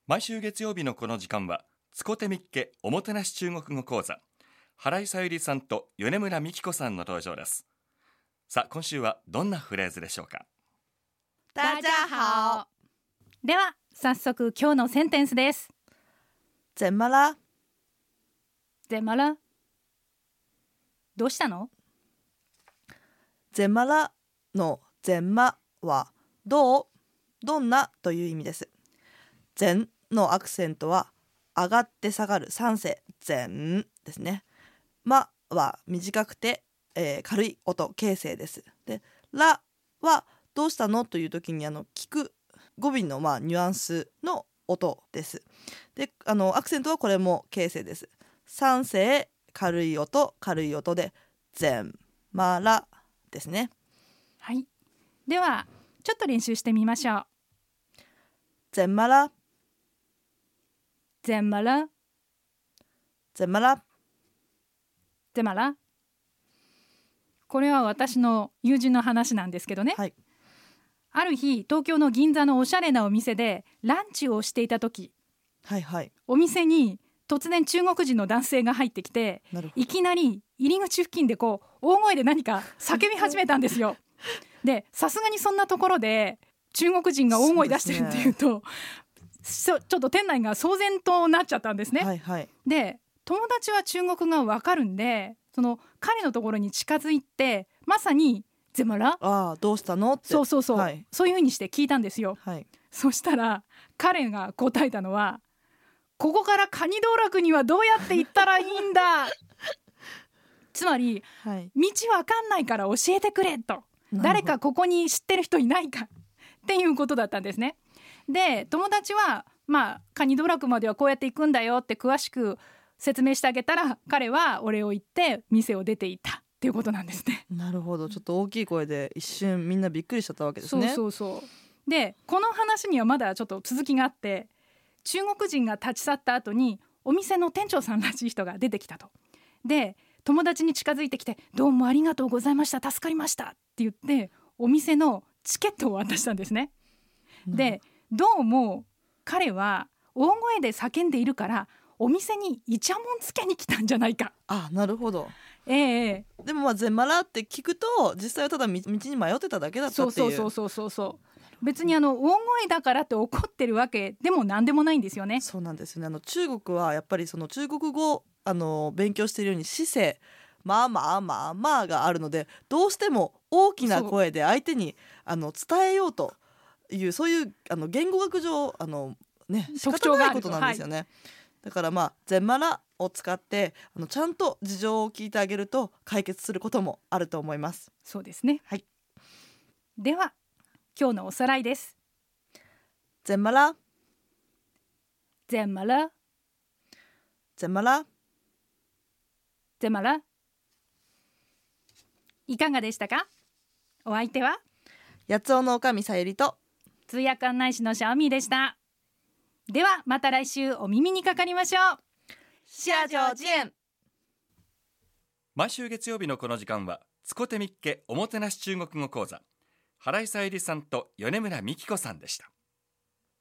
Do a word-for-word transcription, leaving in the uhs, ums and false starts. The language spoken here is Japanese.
毎週月曜日のこの時間はつこてみっけおもてなし中国語講座、原井さゆりさんと米村美希子さんの登場です。さあ今週はどんなフレーズでしょうか。 大家好。 では早速今日のセンテンスです。 怎么了？ 怎么了？どうしたの？ 怎么了の怎么はどう、どんなという意味です。前のアクセントは上がって下がる三声前ですね。まは短くて、えー、軽い音形声です。で、らはどうしたのという時にあの聞く語尾のまあニュアンスの音です。で、あのアクセントはこれも形声です。三声軽い音軽い音で前まらですね。 はい。ではちょっと練習してみましょう。 怎么了？ 怎么了？ 怎么了？ 怎么了？これは私の友人の話なんですけどね、 はい、 ある日東京の銀座のおしゃれなお店でランチをしていた時、 はいはい、 お店に突然中国人の男性が入ってきて、いきなり入り口付近でこう大声で何か叫び始めたんですよで、さすがにそんなところで中国人が大声出してるっていうと、ちょっと店内が騒然となっちゃったんですね、 はいはい、 で友達は中国がわかるんで、その彼のところに近づいて、まさにゼマラ、 ああどうしたのって、 そうそうそう、 はい、 そういう風にして聞いたんですよ、 はい、 そしたら彼が答えたのは、ここからカニ道楽にはどうやって行ったらいいんだつまり、はい、道わかんないから教えてくれと、誰かここに知ってる人いないかっていうことだったんですね。で友達はまあカニ道楽まではこうやって行くんだよって詳しく説明してあげたら、彼はお礼を言って店を出ていったっていうことなんですね。 なるほど、ちょっと大きい声で一瞬みんなびっくりしちゃったわけですね。 そうそうそうで、この話にはまだちょっと続きがあって、中国人が立ち去った後にお店の店長さんらしい人が出てきたと。で友達に近づいてきて、どうもありがとうございました、助かりましたって言ってお店のチケットを渡したんですね。でどうも彼は大声で叫んでいるからお店にイチャモンつけに来たんじゃないか。 あ、なるほど。 ええ、 でもまあゼマラって聞くと実際はただ道に迷ってただけだったっていう。 そうそうそうそうそう別にあの大声だからって怒ってるわけでも何でもないんですよね。 そうなんですね。あの中国はやっぱりその中国語あの勉強しているように姿勢まあまあまあまあがあるので、どうしても大きな声で相手にあの伝えようというそういうあの言語学上あの、ね、仕方ないことなんですよね、はい、だからまあゼマラを使ってあのちゃんと事情を聞いてあげると解決することもあると思います。 そうですね、 はい、 では今日のおさらいです。 ゼマラゼマラゼマラゼマラ、いかがでしたか？お相手は八尾のおかみさゆりと通訳案内士のシャオミーでした。ではまた来週お耳にかかりましょう。 下周見。 毎週月曜日のこの時間はつこてみっけおもてなし中国語講座、原井さゆりさんと米村美希子さんでした。